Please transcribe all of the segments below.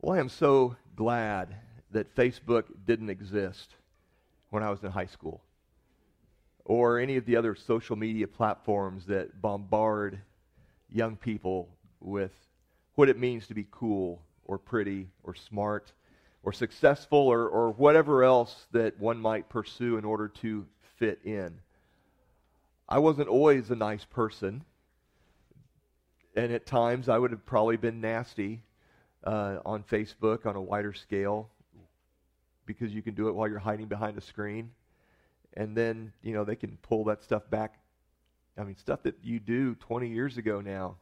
Well, I am so glad that Facebook didn't exist when I was in high school, or any of the other social media platforms that bombard young people with what it means to be cool or pretty or smart or successful or whatever else that one might pursue in order to fit in. I wasn't always a nice person, and at times I would have probably been nasty on Facebook on a wider scale, because you can do it while you're hiding behind a screen. And then, they can pull that stuff back. I mean, stuff that you do 20 years ago now,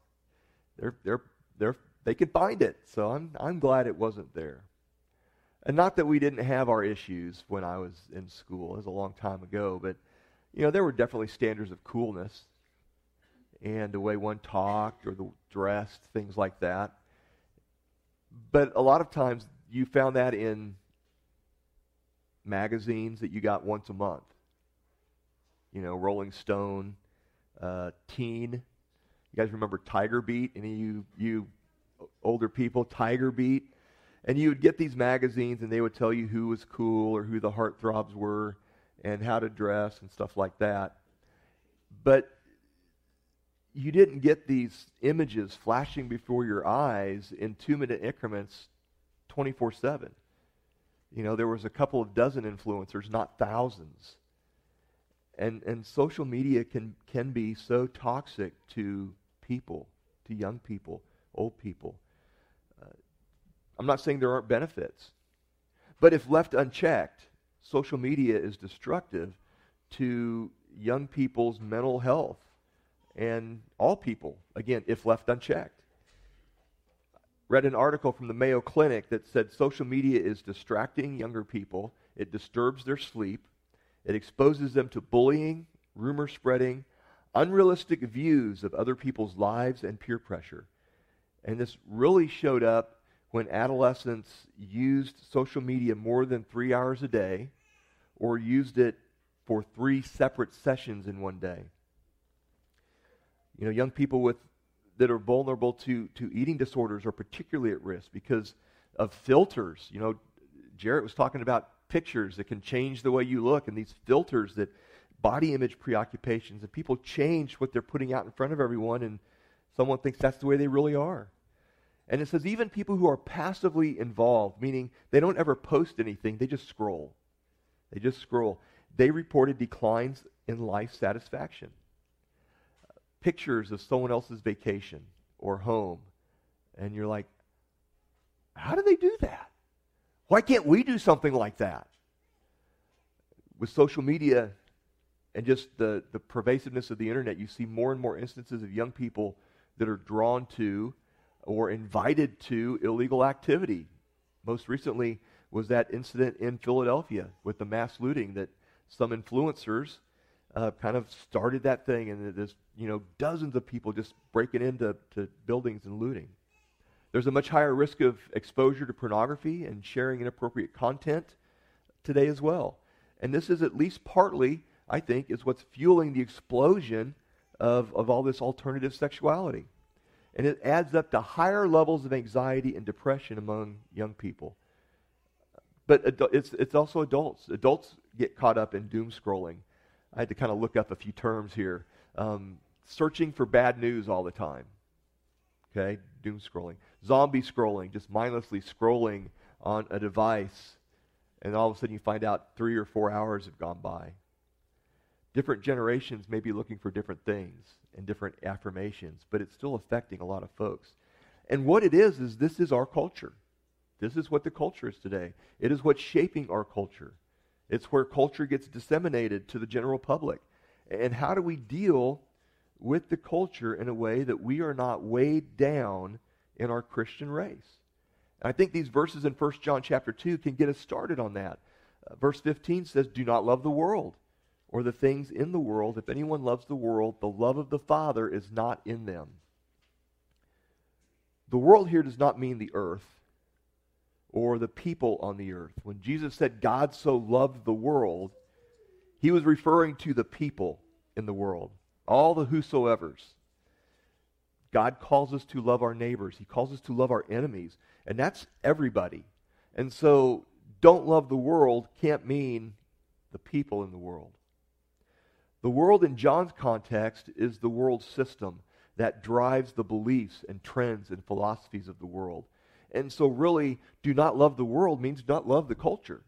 they can find it. So I'm glad it wasn't there. And not that we didn't have our issues when I was in school. It was a long time ago, but there were definitely standards of coolness and the way one talked or the dressed, things like that. But a lot of times you found that in magazines that you got once a month. Rolling Stone, Teen. You guys remember Tiger Beat? Any of you older people? Tiger Beat. And you would get these magazines and they would tell you who was cool or who the heartthrobs were and how to dress and stuff like that. But you didn't get these images flashing before your eyes in 2-minute increments 24/7. There was a couple of dozen influencers, not thousands. And social media can be so toxic to people, to young people, old people. I'm not saying there aren't benefits, but if left unchecked, social media is destructive to young people's mental health and all people, again, if left unchecked. Read an article from the Mayo Clinic that said social media is distracting younger people. It disturbs their sleep. It exposes them to bullying, rumor spreading, unrealistic views of other people's lives, and peer pressure. And this really showed up when adolescents used social media more than 3 hours a day, or used it for 3 separate sessions in one day. Young people that are vulnerable to eating disorders are particularly at risk because of filters. Jarrett was talking about pictures that can change the way you look, and these filters, that body image preoccupations, and people change what they're putting out in front of everyone, and someone thinks that's the way they really are. And it says even people who are passively involved, meaning they don't ever post anything, they just scroll. They reported declines in life satisfaction. Pictures of someone else's vacation or home, and you're like, how do they do that? Why can't we do something like that? With social media and just the pervasiveness of the internet, you see more and more instances of young people that are drawn to or invited to illegal activity. Most recently was that incident in Philadelphia with the mass looting that some influencers kind of started that thing, and there's dozens of people just breaking into buildings and looting. There's a much higher risk of exposure to pornography and sharing inappropriate content today as well. And this is at least partly, I think, is what's fueling the explosion of all this alternative sexuality. And it adds up to higher levels of anxiety and depression among young people. But it's also adults. Adults get caught up in doom scrolling. I had to kind of look up a few terms here. Searching for bad news all the time. Okay, doom scrolling. Zombie scrolling, just mindlessly scrolling on a device, and all of a sudden you find out 3 or 4 hours have gone by. Different generations may be looking for different things and different affirmations, but it's still affecting a lot of folks. And what it is this is our culture. This is what the culture is today. It is what's shaping our culture. It's where culture gets disseminated to the general public. And how do we deal with the culture in a way that we are not weighed down in our Christian race? And I think these verses in 1 John chapter 2 can get us started on that. Verse 15 says, "Do not love the world or the things in the world. If anyone loves the world, the love of the Father is not in them." The world here does not mean the earth or the people on the earth. When Jesus said God so loved the world, he was referring to the people in the world, all the whosoevers. God calls us to love our neighbors. He calls us to love our enemies. And that's everybody. And so don't love the world can't mean the people in the world. The world in John's context is the world system that drives the beliefs and trends and philosophies of the world. And so really, do not love the world means not love the culture.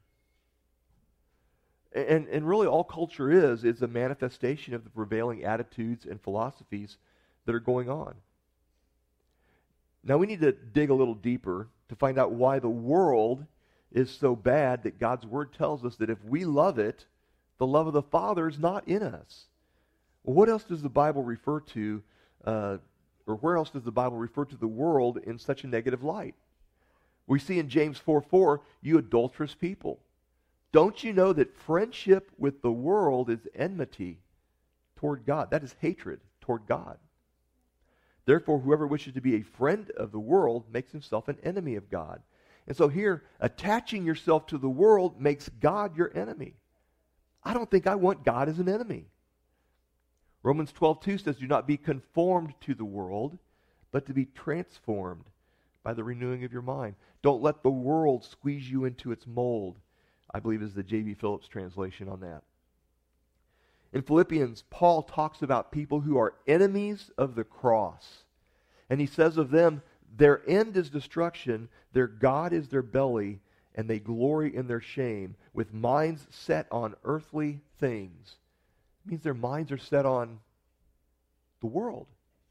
And really all culture is a manifestation of the prevailing attitudes and philosophies that are going on. Now we need to dig a little deeper to find out why the world is so bad that God's Word tells us that if we love it, the love of the Father is not in us. Well, what else does the Bible refer to, or where else does the Bible refer to the world in such a negative light? We see in James 4:4, you adulterous people. Don't you know that friendship with the world is enmity toward God? That is hatred toward God. Therefore, whoever wishes to be a friend of the world makes himself an enemy of God. And so here, attaching yourself to the world makes God your enemy. I don't think I want God as an enemy. Romans 12:2 says, do not be conformed to the world, but to be transformed by the renewing of your mind. Don't let the world squeeze you into its mold, I believe is the J.B. Phillips translation on that. In Philippians, Paul talks about people who are enemies of the cross. And he says of them, their end is destruction, their God is their belly, and they glory in their shame, with minds set on earthly things. It means their minds are set on the world.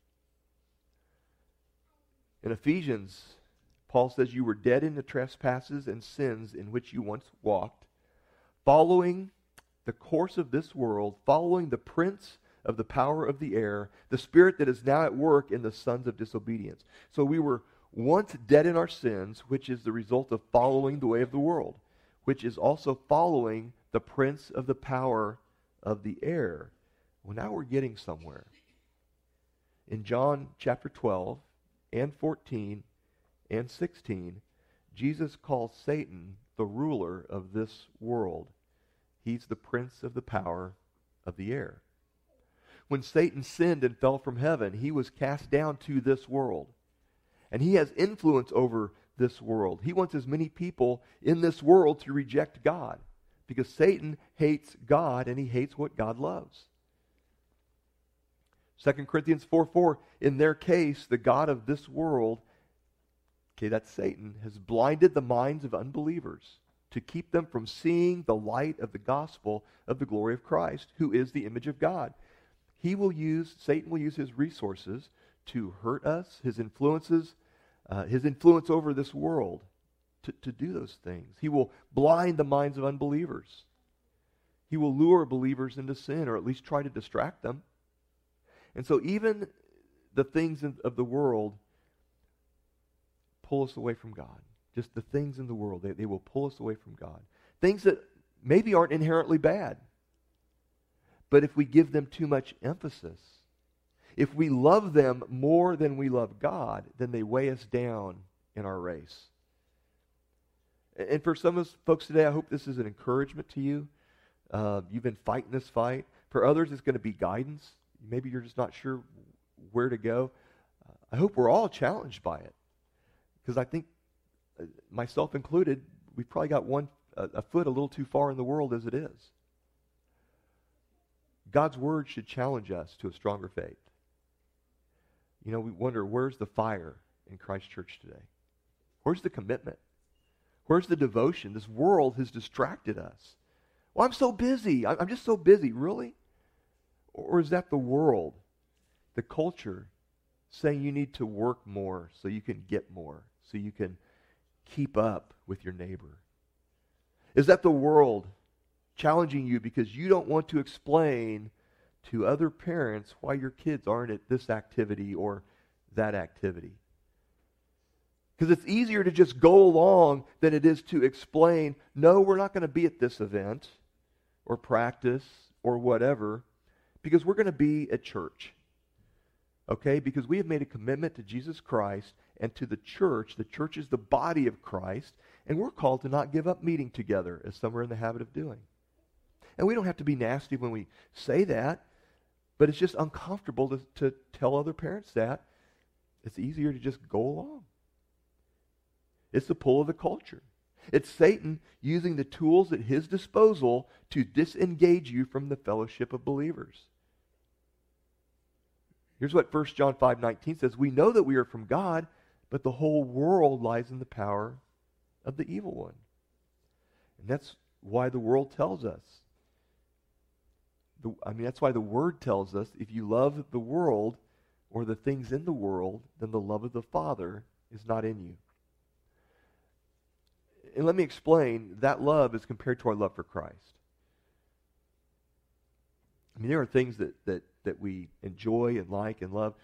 In Ephesians, Paul says, you were dead in the trespasses and sins in which you once walked, following the course of this world, following the prince of the power of the air, the spirit that is now at work in the sons of disobedience. So we were once dead in our sins, which is the result of following the way of the world, which is also following the prince of the power of the air. Well, now we're getting somewhere. In John chapter 12 and 14 and 16, Jesus calls Satan the ruler of this world. He's the prince of the power of the air. When Satan sinned and fell from heaven, he was cast down to this world. And he has influence over this world. He wants as many people in this world to reject God, because Satan hates God and he hates what God loves. 2 Corinthians 4:4, in their case, the God of this world, okay, that's Satan, has blinded the minds of unbelievers to keep them from seeing the light of the gospel of the glory of Christ, who is the image of God. Satan will use his resources to hurt us, his influence over this world to do those things. He will blind the minds of unbelievers. He will lure believers into sin, or at least try to distract them. And so even the things of the world pull us away from God. Just the things in the world, they will pull us away from God. Things that maybe aren't inherently bad. But if we give them too much emphasis, if we love them more than we love God, then they weigh us down in our race. And for some of us folks today, I hope this is an encouragement to you. You've been fighting this fight. For others, it's going to be guidance. Maybe you're just not sure where to go. I hope we're all challenged by it. Because I think, myself included, we've probably got a foot a little too far in the world as it is. God's Word should challenge us to a stronger faith. You know, we wonder, where's the fire in Christ Church today? Where's the commitment? Where's the devotion? This world has distracted us. Well, I'm so busy. I'm just so busy. Really? Or is that the world, the culture, saying you need to work more so you can get more, so you can keep up with your neighbor? Is that the world challenging you because you don't want to explain to other parents why your kids aren't at this activity or that activity? Because it's easier to just go along than it is to explain, no, we're not going to be at this event or practice or whatever, because we're going to be at church. Okay? Because we have made a commitment to Jesus Christ and to the church. The church is the body of Christ, and we're called to not give up meeting together, as some are in the habit of doing. And we don't have to be nasty when we say that, but it's just uncomfortable to tell other parents that It's easier to just go along. It's the pull of the culture. It's Satan using the tools at his disposal to disengage you from the fellowship of believers. Here's what 1 John 5:19 says. We know that we are from God, but the whole world lies in the power of the evil one. And that's why the world tells us. That's why the Word tells us, if you love the world or the things in the world, then the love of the Father is not in you. And let me explain, that love is compared to our love for Christ. There are things that we enjoy and like and love.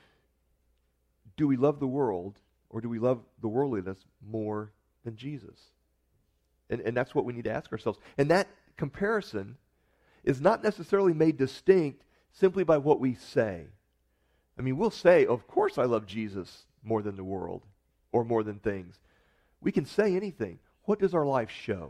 Do we love the world, or do we love the worldliness more than Jesus? And that's what we need to ask ourselves. And that comparison is not necessarily made distinct simply by what we say. We'll say, of course I love Jesus more than the world or more than things. We can say anything. What does our life show?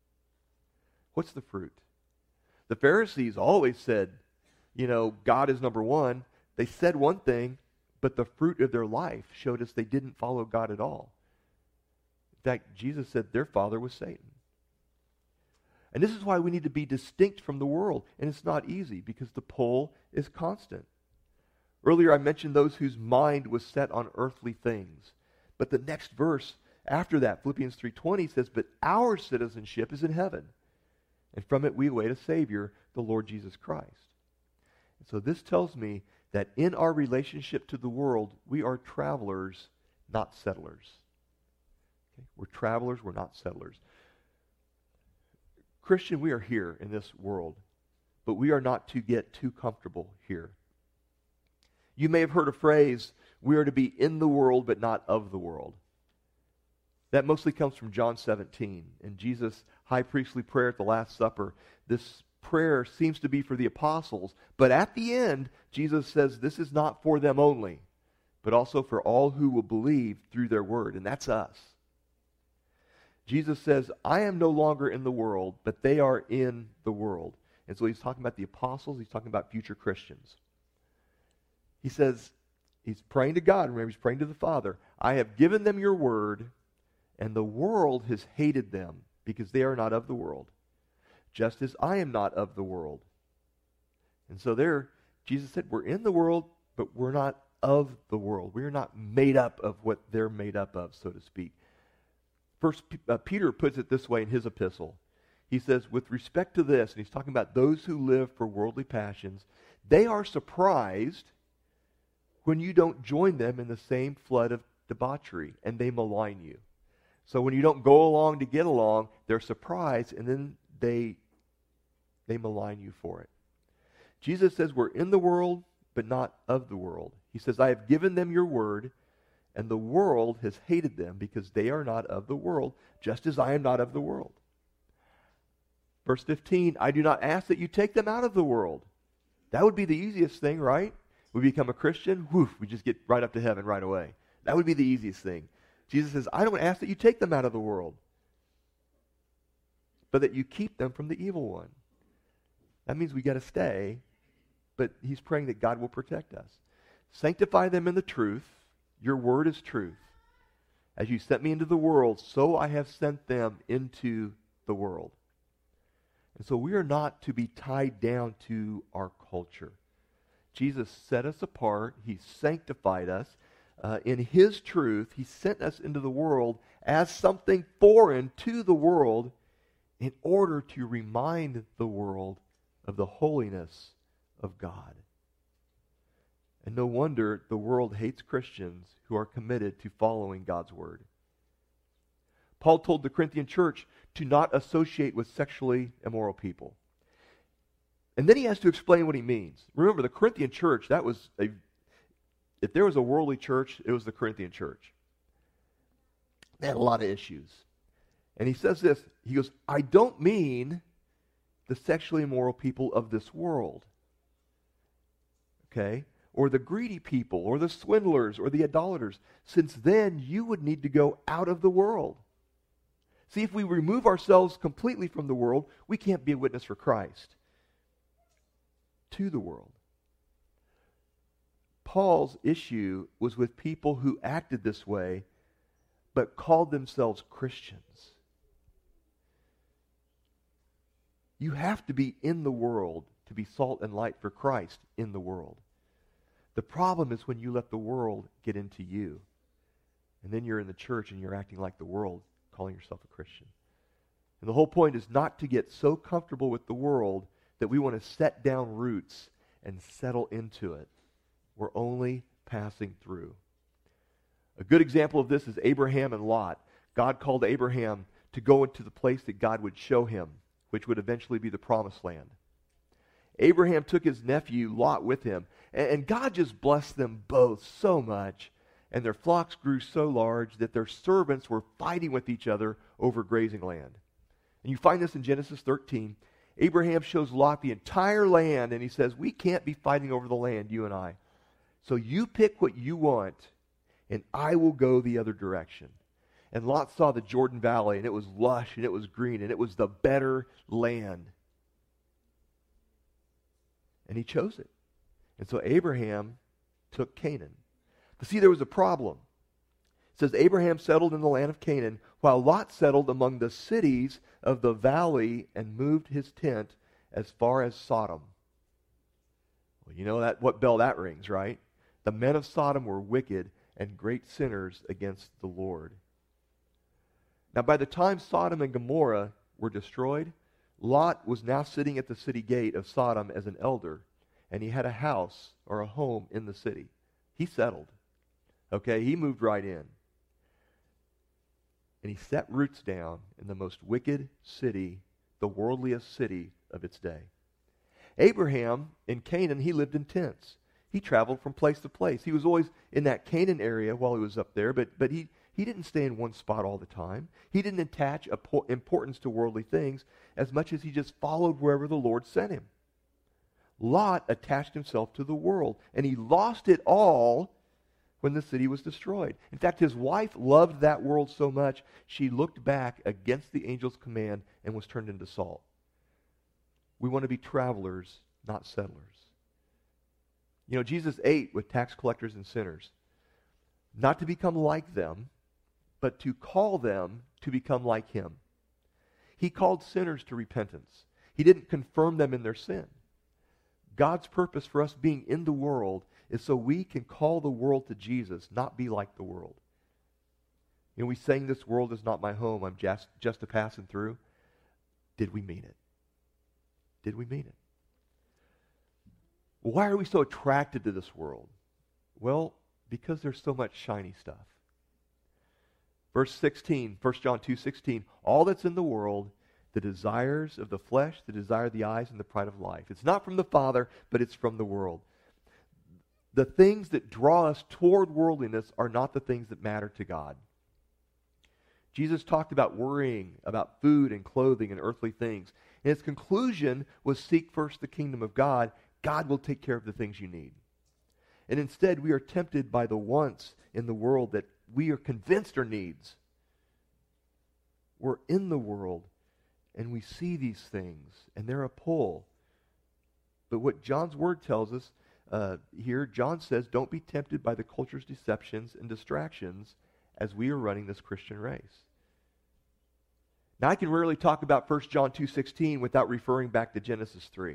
What's the fruit? The Pharisees always said, God is number one. They said one thing, but the fruit of their life showed us they didn't follow God at all. In fact, Jesus said their father was Satan. And this is why we need to be distinct from the world. And it's not easy because the pull is constant. Earlier I mentioned those whose mind was set on earthly things. But the next verse after that, Philippians 3:20 says, but our citizenship is in heaven. And from it we await a Savior, the Lord Jesus Christ. And so this tells me that in our relationship to the world, we are travelers, not settlers. Okay? We're travelers, we're not settlers. Christian, we are here in this world, but we are not to get too comfortable here. You may have heard a phrase, we are to be in the world, but not of the world. That mostly comes from John 17. In Jesus' high priestly prayer at the Last Supper, this prayer seems to be for the apostles, but at the end, Jesus says this is not for them only, but also for all who will believe through their word, and that's us. Jesus says, I am no longer in the world, but they are in the world. And so he's talking about the apostles, he's talking about future Christians. He says, he's praying to God, remember he's praying to the Father, I have given them your word, and the world has hated them because they are not of the world, just as I am not of the world. And so there, Jesus said, we're in the world, but we're not of the world. We are not made up of what they're made up of, so to speak. First, Peter puts it this way in his epistle. He says, with respect to this, and he's talking about those who live for worldly passions, they are surprised when you don't join them in the same flood of debauchery, and they malign you. So when you don't go along to get along, they're surprised, and then they malign you for it. Jesus says we're in the world, but not of the world. He says, I have given them your word, and the world has hated them because they are not of the world, just as I am not of the world. Verse 15, I do not ask that you take them out of the world. That would be the easiest thing, right? We become a Christian, we just get right up to heaven right away. That would be the easiest thing. Jesus says, I don't ask that you take them out of the world, but that you keep them from the evil one. That means we got to stay, but he's praying that God will protect us. Sanctify them in the truth. Your word is truth. As you sent me into the world, so I have sent them into the world. And so we are not to be tied down to our culture. Jesus set us apart. He sanctified us. In his truth, he sent us into the world as something foreign to the world in order to remind the world of the holiness of God. And no wonder the world hates Christians who are committed to following God's word. Paul told the Corinthian church to not associate with sexually immoral people. And then he has to explain what he means. Remember, the Corinthian church, if there was a worldly church, it was the Corinthian church. They had a lot of issues. And he says this, he goes, I don't mean the sexually immoral people of this world. Okay? Or the greedy people, or the swindlers, or the idolaters, since then you would need to go out of the world. See, if we remove ourselves completely from the world, we can't be a witness for Christ to the world. Paul's issue was with people who acted this way, but called themselves Christians. You have to be in the world to be salt and light for Christ in the world. The problem is when you let the world get into you. And then you're in the church and you're acting like the world, calling yourself a Christian. And the whole point is not to get so comfortable with the world that we want to set down roots and settle into it. We're only passing through. A good example of this is Abraham and Lot. God called Abraham to go into the place that God would show him, which would eventually be the promised land. Abraham took his nephew Lot with him, and God just blessed them both so much, and their flocks grew so large that their servants were fighting with each other over grazing land. And you find this in Genesis 13. Abraham shows Lot the entire land, and he says, we can't be fighting over the land, you and I. So you pick what you want, and I will go the other direction. And Lot saw the Jordan Valley, and it was lush, and it was green, and it was the better land. And he chose it. And so Abraham took Canaan. But see, there was a problem. It says Abraham settled in the land of Canaan, while Lot settled among the cities of the valley and moved his tent as far as Sodom. Well, you know what bell that rings, right? The men of Sodom were wicked and great sinners against the Lord. Now, by the time Sodom and Gomorrah were destroyed, Lot was now sitting at the city gate of Sodom as an elder, and he had a house or a home in the city. He settled. Okay, he moved right in. And he set roots down in the most wicked city, the worldliest city of its day. Abraham, in Canaan, he lived in tents. He traveled from place to place. He was always in that Canaan area while he was up there, but he didn't stay in one spot all the time. He didn't attach importance to worldly things as much as he just followed wherever the Lord sent him. Lot attached himself to the world, and he lost it all when the city was destroyed. In fact, his wife loved that world so much, she looked back against the angel's command and was turned into salt. We want to be travelers, not settlers. You know, Jesus ate with tax collectors and sinners, not to become like them, but to call them to become like him. He called sinners to repentance. He didn't confirm them in their sin. God's purpose for us being in the world is so we can call the world to Jesus, not be like the world. You know, we sang, this world is not my home, I'm just a passing through. Did we mean it? Did we mean it? Why are we so attracted to this world? Well, because there's so much shiny stuff. Verse 16, 1 John 2:16, all that's in the world, the desires of the flesh, the desire of the eyes, and the pride of life. It's not from the Father, but it's from the world. The things that draw us toward worldliness are not the things that matter to God. Jesus talked about worrying about food and clothing and earthly things. And his conclusion was, seek first the kingdom of God. God will take care of the things you need. And instead, we are tempted by the wants in the world that we are convinced are needs. We're in the world, and we see these things, and they're a pull. But what John's word tells us here, John says, don't be tempted by the culture's deceptions and distractions as we are running this Christian race. Now, I can rarely talk about 1 John 2:16 without referring back to Genesis 3.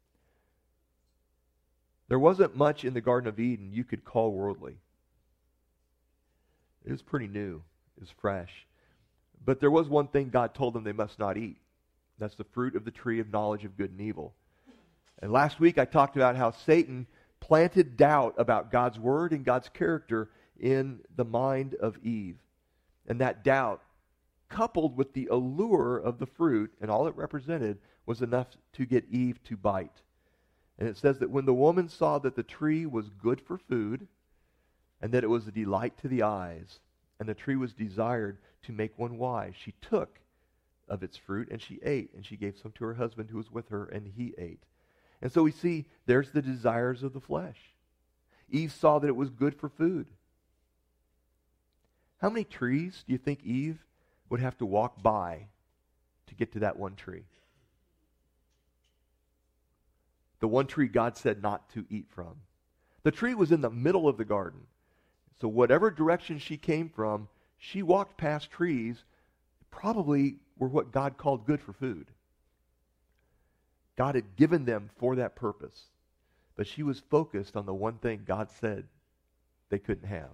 There wasn't much in the Garden of Eden you could call worldly. It was pretty new. It was fresh. But there was one thing God told them they must not eat. That's the fruit of the tree of knowledge of good and evil. And last week I talked about how Satan planted doubt about God's word and God's character in the mind of Eve. And that doubt, coupled with the allure of the fruit, and all it represented, was enough to get Eve to bite. And it says that when the woman saw that the tree was good for food, and that it was a delight to the eyes, and the tree was desired to make one wise, she took of its fruit, and she ate, and she gave some to her husband who was with her, and he ate. And so we see there's the desires of the flesh. Eve saw that it was good for food. How many trees do you think Eve would have to walk by to get to that one tree? The one tree God said not to eat from. The tree was in the middle of the garden. So whatever direction she came from, she walked past trees, probably were what God called good for food. God had given them for that purpose. But she was focused on the one thing God said they couldn't have.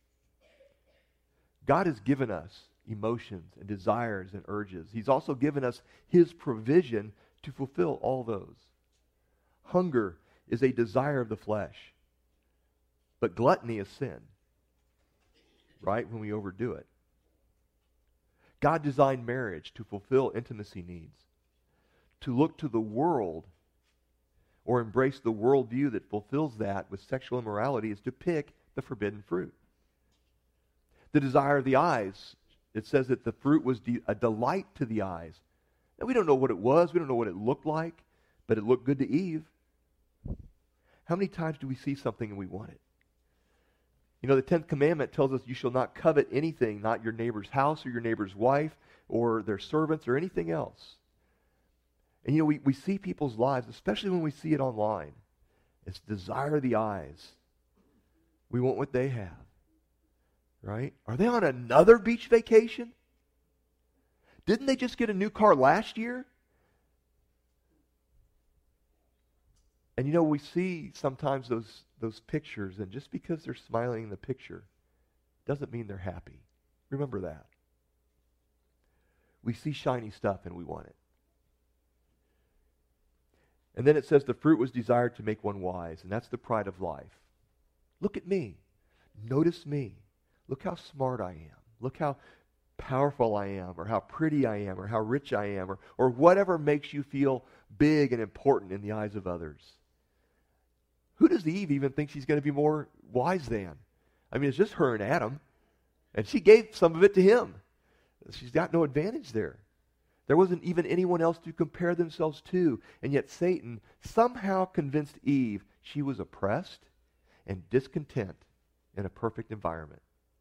God has given us emotions and desires and urges. He's also given us His provision to fulfill all those. Hunger is a desire of the flesh. But gluttony is sin. Right? When we overdo it. God designed marriage to fulfill intimacy needs. To look to the world or embrace the worldview that fulfills that with sexual immorality is to pick the forbidden fruit. The desire of the eyes, it says that the fruit was a delight to the eyes. Now, we don't know what it was. We don't know what it looked like, but it looked good to Eve. How many times do we see something and we want it? You know, the 10th commandment tells us you shall not covet anything, not your neighbor's house or your neighbor's wife or their servants or anything else. And you know, we see people's lives, especially when we see it online. It's desire of the eyes. We want what they have. Right? Are they on another beach vacation? Didn't they just get a new car last year? And you know, we see sometimes those pictures, and just because they're smiling in the picture doesn't mean they're happy. Remember that. We see shiny stuff and we want it. And then it says the fruit was desired to make one wise, and that's the pride of life. Look at me. Notice me. Look how smart I am. Look how powerful I am, or how pretty I am, or how rich I am, or whatever makes you feel big and important in the eyes of others. Who does Eve even think she's going to be more wise than? I mean, it's just her and Adam, and she gave some of it to him. She's got no advantage there. There wasn't even anyone else to compare themselves to, and yet Satan somehow convinced Eve she was oppressed and discontent in a perfect environment.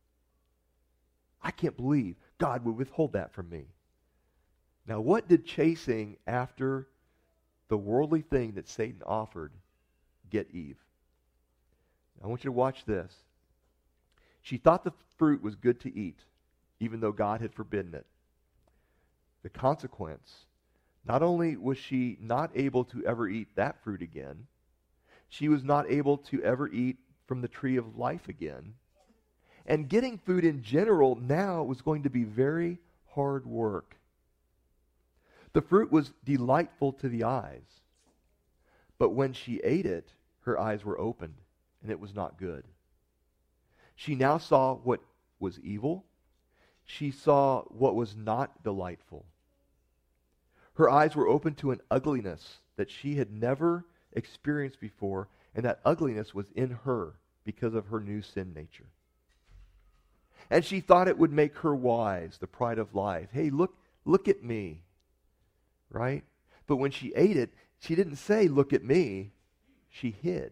I can't believe God would withhold that from me. Now, what did chasing after the worldly thing that Satan offered get Eve? I want you to watch this. She thought the fruit was good to eat, even though God had forbidden it. The consequence, not only was she not able to ever eat that fruit again, she was not able to ever eat from the tree of life again. And getting food in general now was going to be very hard work. The fruit was delightful to the eyes, but when she ate it, her eyes were opened, and it was not good. She now saw what was evil. She saw what was not delightful. Her eyes were open to an ugliness that she had never experienced before, and that ugliness was in her because of her new sin nature. And she thought it would make her wise, the pride of life. Hey, look at me. Right? But when she ate it, she didn't say, look at me. She hid.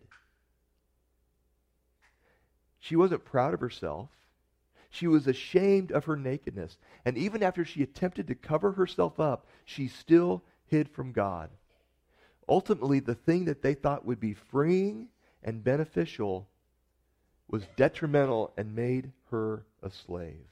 She wasn't proud of herself. She was ashamed of her nakedness. And even after she attempted to cover herself up, she still hid from God. Ultimately, the thing that they thought would be freeing and beneficial was detrimental and made her a slave.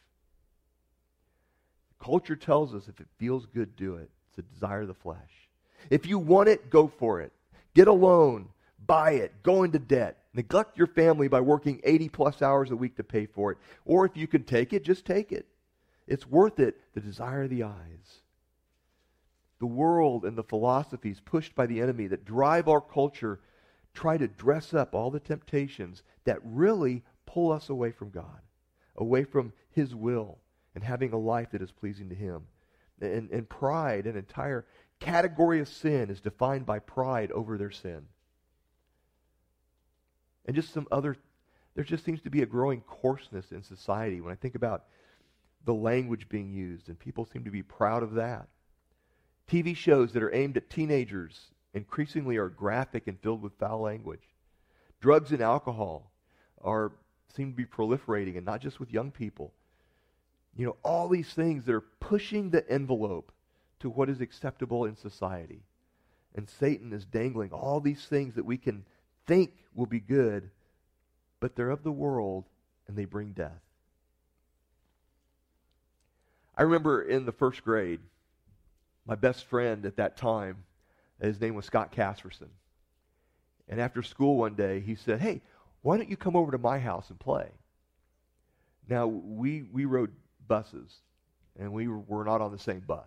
Culture tells us if it feels good, do it. It's a desire of the flesh. If you want it, go for it. Get a loan. Buy it. Go into debt. Neglect your family by working 80 plus hours a week to pay for it. Or if you can take it, just take it. It's worth it. The desire of the eyes. The world and the philosophies pushed by the enemy that drive our culture try to dress up all the temptations that really pull us away from God, away from His will, and having a life that is pleasing to Him. And pride, an entire category of sin, is defined by pride over their sin. And just there just seems to be a growing coarseness in society when I think about the language being used, and people seem to be proud of that. TV shows that are aimed at teenagers increasingly are graphic and filled with foul language. Drugs and alcohol seem to be proliferating, and not just with young people. You know, all these things that are pushing the envelope to what is acceptable in society. And Satan is dangling all these things that we can think will be good, but they're of the world, and they bring death. I remember in the first grade, my best friend at that time, his name was Scott Casperson. And after school one day, he said, "Hey, why don't you come over to my house and play?" Now, we rode buses, and we were not on the same bus.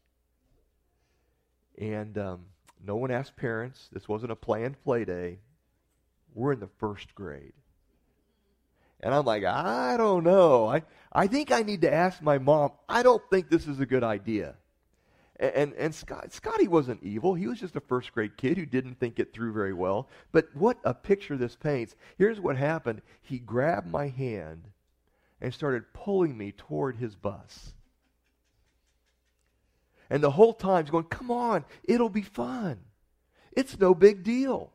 And no one asked parents. This wasn't a planned play day. We're in the first grade. And I'm like, I don't know. I think I need to ask my mom. I don't think this is a good idea. And Scotty wasn't evil. He was just a first grade kid who didn't think it through very well. But what a picture this paints. Here's what happened. He grabbed my hand and started pulling me toward his bus. And the whole time he's going, "Come on, it'll be fun. It's no big deal.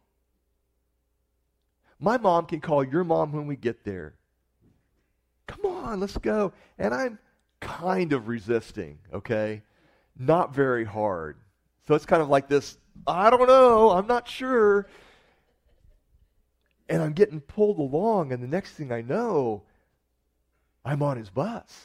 My mom can call your mom when we get there. Come on, let's go." And I'm kind of resisting, okay? Not very hard. So it's kind of like this, I don't know, I'm not sure. And I'm getting pulled along, and the next thing I know, I'm on his bus.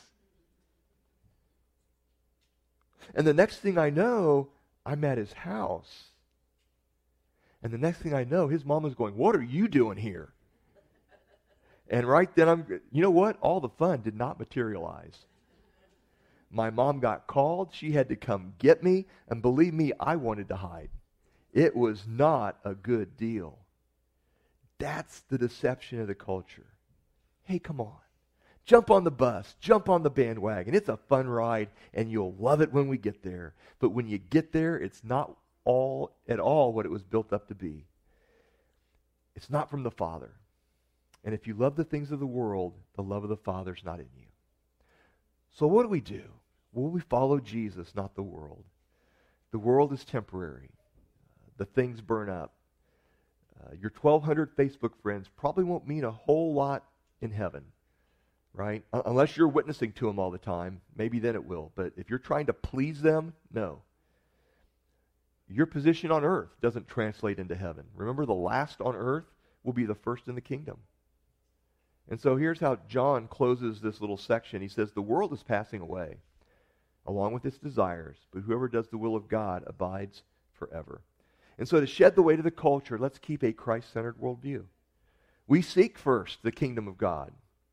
And the next thing I know, I'm at his house. And the next thing I know, his mom is going, "What are you doing here?" And right then, you know what? All the fun did not materialize. My mom got called. She had to come get me. And believe me, I wanted to hide. It was not a good deal. That's the deception of the culture. Hey, come on. Jump on the bus. Jump on the bandwagon. It's a fun ride, and you'll love it when we get there. But when you get there, it's not at all what it was built up to be. It's not from the Father. And if you love the things of the world, the love of the Father is not in you. So what do? Well, we follow Jesus, not the world. The world is temporary. The things burn up. Your 1,200 Facebook friends probably won't mean a whole lot in heaven, right? Unless you're witnessing to them all the time. Maybe then it will. But if you're trying to please them, no. Your position on earth doesn't translate into heaven. Remember, the last on earth will be the first in the kingdom. And so here's how John closes this little section. He says, "The world is passing away, along with its desires, but whoever does the will of God abides forever." And so to shed the weight of the culture, let's keep a Christ-centered worldview. We seek first the kingdom of God.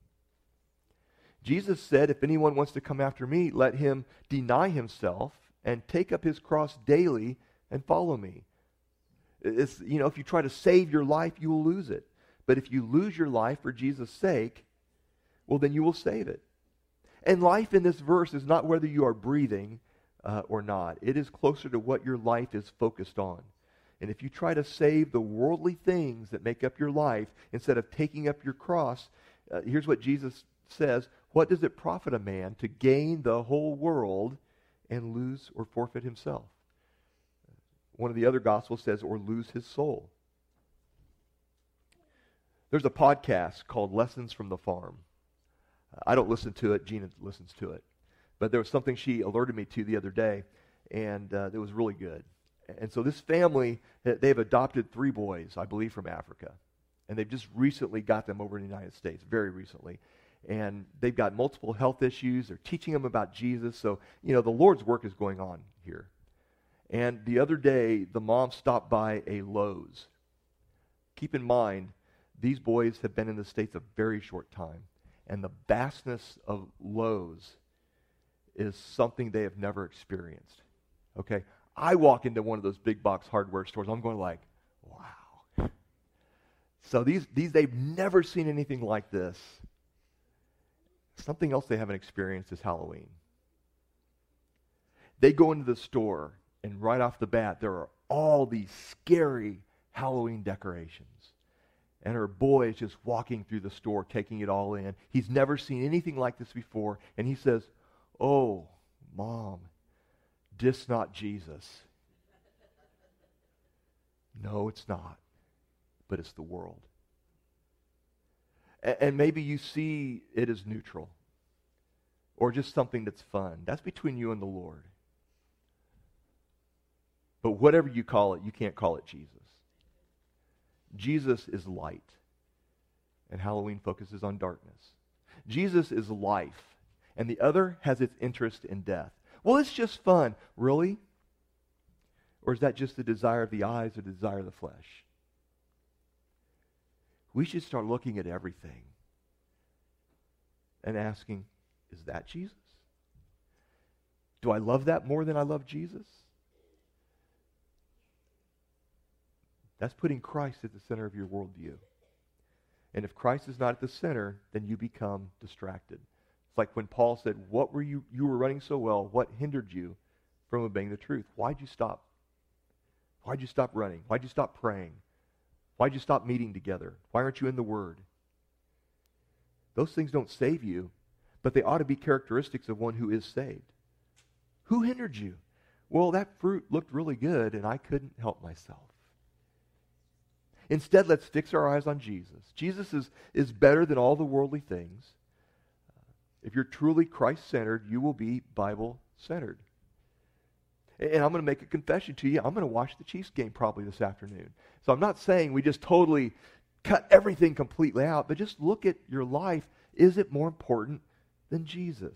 Jesus said, "If anyone wants to come after me, let him deny himself and take up his cross daily and follow me." If you try to save your life, you will lose it. But if you lose your life for Jesus' sake, well, then you will save it. And life in this verse is not whether you are breathing or not. It is closer to what your life is focused on. And if you try to save the worldly things that make up your life instead of taking up your cross, here's what Jesus says: "What does it profit a man to gain the whole world and lose or forfeit himself?" One of the other Gospels says, "or lose his soul." There's a podcast called Lessons from the Farm. I don't listen to it. Gina listens to it. But there was something she alerted me to the other day, and it was really good. And so this family, they've adopted 3 boys, I believe, from Africa. And they've just recently got them over in the United States, very recently. And they've got multiple health issues. They're teaching them about Jesus. So, the Lord's work is going on here. And the other day, the mom stopped by a Lowe's. Keep in mind, these boys have been in the States a very short time. And the vastness of Lowe's is something they have never experienced. Okay? I walk into one of those big box hardware stores, I'm going like, wow. So these they've never seen anything like this. Something else they haven't experienced is Halloween. They go into the store, and right off the bat, there are all these scary Halloween decorations. And her boy is just walking through the store, taking it all in. He's never seen anything like this before. And he says, "Oh, Mom, this not Jesus." No, it's not. But it's the world. And maybe you see it as neutral. Or just something that's fun. That's between you and the Lord. But whatever you call it, you can't call it Jesus. Jesus is light. and Halloween focuses on darkness. Jesus is life, and the other has its interest in death. Well, it's just fun. Really? Or is that just the desire of the eyes or the desire of the flesh? We should start looking at everything and asking, is that Jesus? Do I love that more than I love Jesus? That's putting Christ at the center of your worldview. And if Christ is not at the center, then you become distracted. It's like when Paul said, "What were you were running so well, what hindered you from obeying the truth?" Why'd you stop? Why'd you stop running? Why'd you stop praying? Why'd you stop meeting together? Why aren't you in the Word? Those things don't save you, but they ought to be characteristics of one who is saved. Who hindered you? Well, that fruit looked really good, and I couldn't help myself. Instead, let's fix our eyes on Jesus. Jesus is better than all the worldly things. If you're truly Christ-centered, you will be Bible-centered. And I'm going to make a confession to you. I'm going to watch the Chiefs game probably this afternoon. So I'm not saying we just totally cut everything completely out, but just look at your life. Is it more important than Jesus?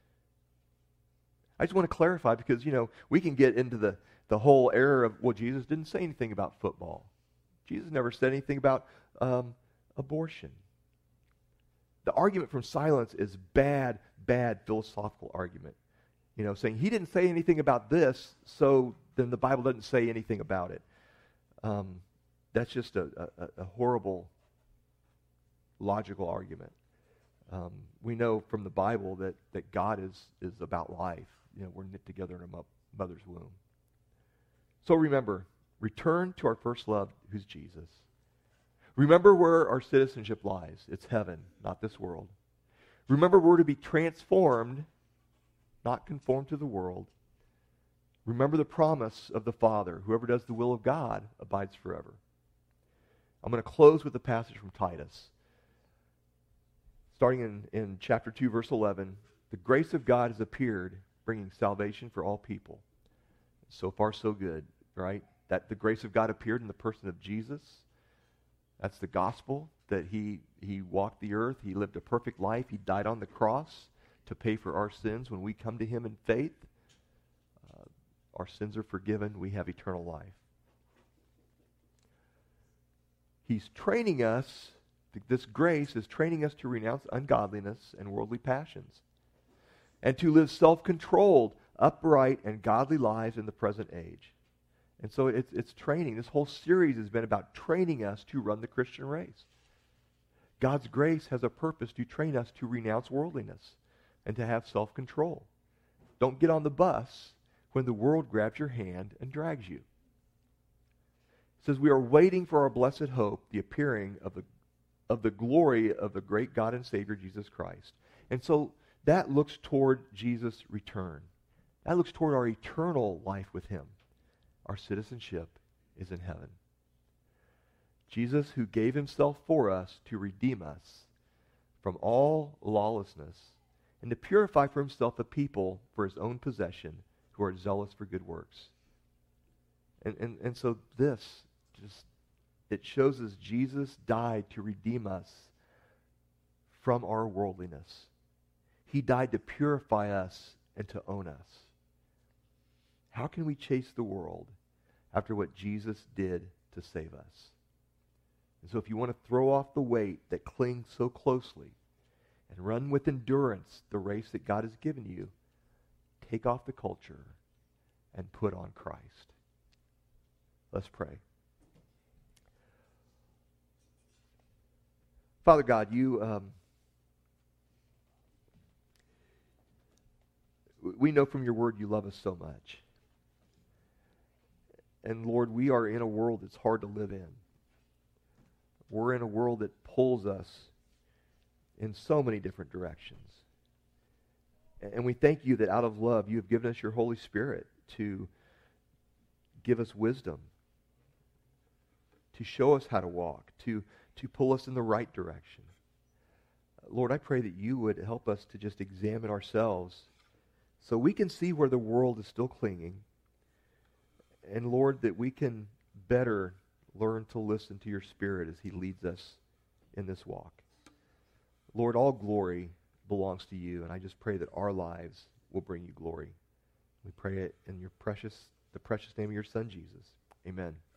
I just want to clarify because, we can get into the whole error of, well, Jesus didn't say anything about football. Jesus never said anything about abortion. The argument from silence is bad philosophical argument. Saying he didn't say anything about this, so then the Bible doesn't say anything about it. That's just a horrible logical argument. We know from the Bible that God is about life. We're knit together in a mother's womb. So remember, return to our first love, who's Jesus. Remember where our citizenship lies. It's heaven, not this world. Remember we're to be transformed, not conformed to the world. Remember the promise of the Father. Whoever does the will of God abides forever. I'm going to close with a passage from Titus. Starting in chapter 2, verse 11. The grace of God has appeared, bringing salvation for all people. So far, so good, right? That the grace of God appeared in the person of Jesus. That's the gospel, that he walked the earth. He lived a perfect life. He died on the cross to pay for our sins. When we come to him in faith, our sins are forgiven. We have eternal life. He's training us, this grace is training us to renounce ungodliness and worldly passions and to live self-controlled, upright, and godly lives in the present age. And so it's training. This whole series has been about training us to run the Christian race. God's grace has a purpose to train us to renounce worldliness and to have self-control. Don't get on the bus when the world grabs your hand and drags you. It says we are waiting for our blessed hope, the appearing of the glory of the great God and Savior Jesus Christ. And so that looks toward Jesus' return. That looks toward our eternal life with him. Our citizenship is in heaven. Jesus, who gave himself for us to redeem us from all lawlessness and to purify for himself a people for his own possession who are zealous for good works. And so this just, it shows us Jesus died to redeem us from our worldliness. He died to purify us and to own us. How can we chase the world after what Jesus did to save us? And so if you want to throw off the weight that clings so closely and run with endurance the race that God has given you, take off the culture and put on Christ. Let's pray. Father God, we know from your word you love us so much. And Lord, we are in a world that's hard to live in. We're in a world that pulls us in so many different directions. And we thank you that out of love, you have given us your Holy Spirit to give us wisdom, to show us how to walk, to pull us in the right direction. Lord, I pray that you would help us to just examine ourselves so we can see where the world is still clinging. And Lord, that we can better learn to listen to your Spirit as he leads us in this walk. Lord, all glory belongs to you, and I just pray that our lives will bring you glory. We pray it in the precious name of your Son, Jesus. Amen.